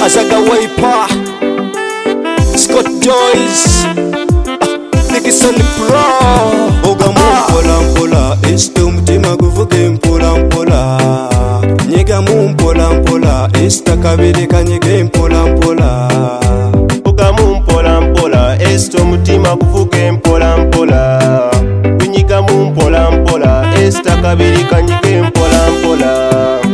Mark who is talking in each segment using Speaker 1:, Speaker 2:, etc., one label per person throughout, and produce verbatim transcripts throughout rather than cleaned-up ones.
Speaker 1: Azaga Wiper, Scott Joyce, Nixon Pro. Oga mumpola mpola, este umutima guvuge mpola mpola. Nyega mumpola mpola, esta kabiri kanyege mpola mpola.
Speaker 2: Oga mumpola mpola, este umutima guvuge mpola mpola. Nyega mumpola mpola, esta kabiri kanyege mpola mpola.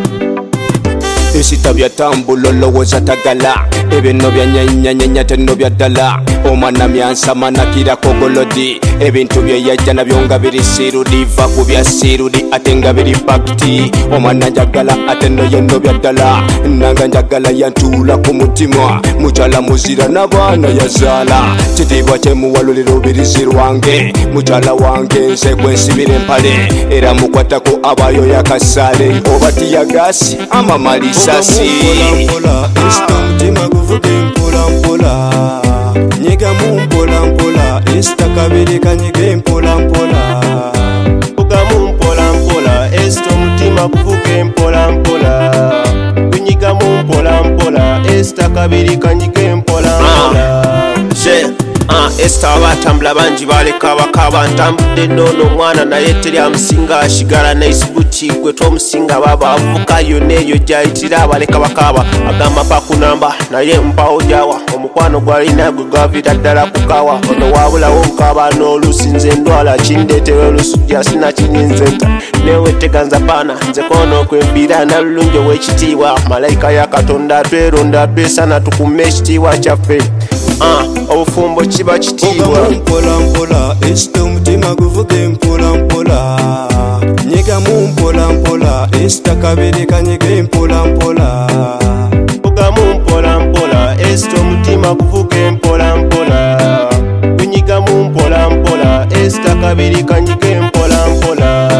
Speaker 1: Esita byatambulo lowooza tagala ebinno byanyanyanyanya tenno byaddala omwana myansama nakirako golodi ebintu bye yajja nabyo nga biri sirudi va ku bya sirudi ate nga biri pakiti omwana njagala ate nno yenno byaddala nanga njagala yantuula ku mutima mukyala muzira n'abaana yazaala kitiibwa kyemuwalulira obirizi lwange mukyala wange nze gwensibira empale era mukwatako abayo yakasaale oba tiyagasi amamalisa mpola mpola, esta umutima guvuge mpola mpola. Nyega mumpola mpola, esta kabiri kanyege mpola mpola.
Speaker 2: Oga mumpola mpola, esta umutima guvuge mpola mpola. Nyega mumpola mpola, esta kabiri kanyege mpola mpola. Ah, esta abatambula bangi baleka bakaba ntambudde nnono omwana naye teri amusinga ashigala naisibuti gwe tomusinga baba avuka yonna eyo gyayitira abaleka bakaba agamba pakunamba naye mpawo jawa omukwano gwalina gwe gavira ddala kukawa ono wabulawo nkaba n'olusi nze ndwala kindeetera olusujja sinakinyinze nta newe teganza paana nze kono kwembira nalulungi ow'ekitiibwa malayika ya katonda atweronda atwesana tukume ekitiibwa kyaffe. Ah, obufumbo kiba kitiibwa.
Speaker 1: Oga mumpola mpola, este umutima guvuge mpola mpola. Nyega mumpola mpola, esta kabiri kanyege mpola mpola.
Speaker 2: Oga mumpola mpola, este umutima guvuge mpola mpola. Nyega mumpola mpola, esta kabiri kanyege mpola mpola.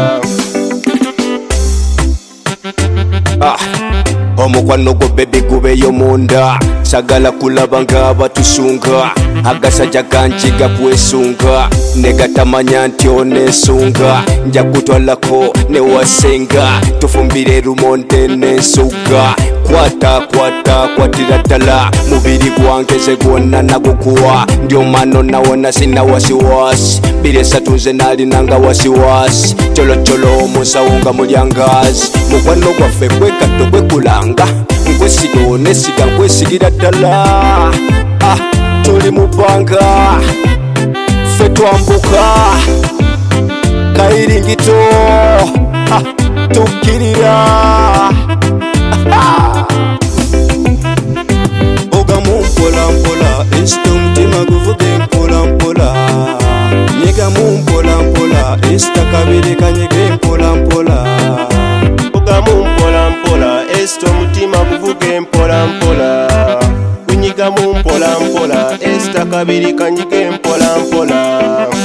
Speaker 1: Ah, omukwano gwo bebi gubeyo munda sagala kulaba nga batusunga agasajja gangi gakwesunga negatamanya nti onesunga nja kutwalako newasenga tufumbire lumonde nensuga kwata kwata kwatira ddala mubiri gwange ze gwonna nagukuwa ndi omano nawona sina wasiwasi biri esatu nze nalinanga wasiwasi colocolo omusawo nga mulyangazi mukwano gwaffe gwekatto gwekulanga nkwesiga onesiga nkwesigira ddala. Ah, tuli mu bbanga ffe twambuka kayiringito. Ah, tukkirira. Ah, oga mumpola mpola, este umutima guvuge mpola mpola. Nyega mumpola mpola, esta kabiri kanyege mpola mpola.
Speaker 2: Oga mumpola mpola, esta umutima guvuge mpola mpola. Kunyiga mumpola mpola, esta kabiri kanyige mpola mpola.